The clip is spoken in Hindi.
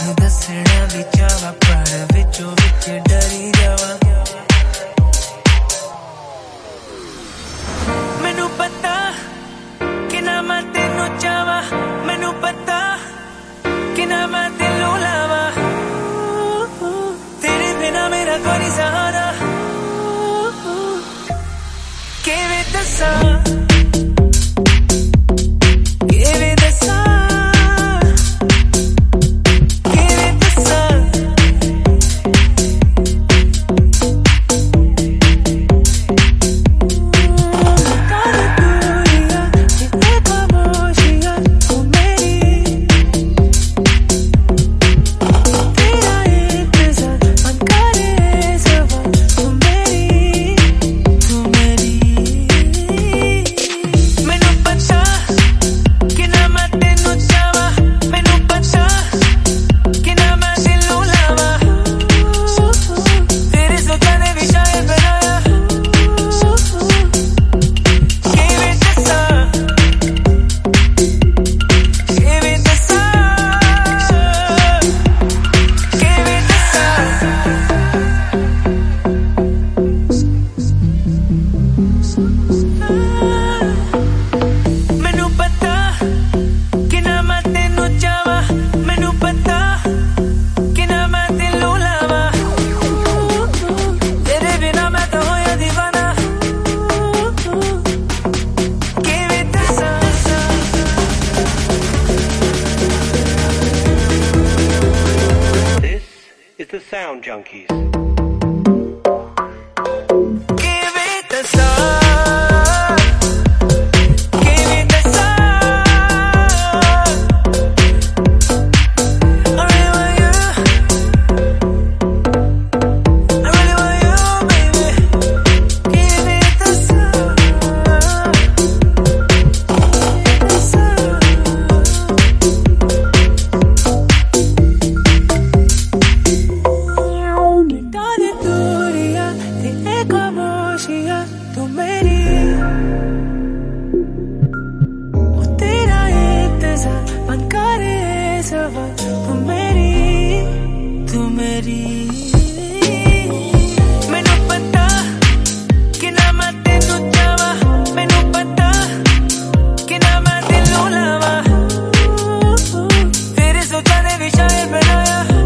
दसना भी चावा पर विचों विच डरी जावा। मैनू पता कि ना मैं तेनू चावा, मैनू पता कि ना मैं दिलों लावा। तेरे बिना मेरा कोई नहीं सहारा, किवें दसां the Sound Junkies. तू मेरी ओ तेरा इंतजार बंद करे सवाल, तू मेरी मैनू पता कि ना मैं तेनू चावा, मैनू पता कि ना मैं दिलों लावा। तेरे सोचा ने भी शायर बनाया।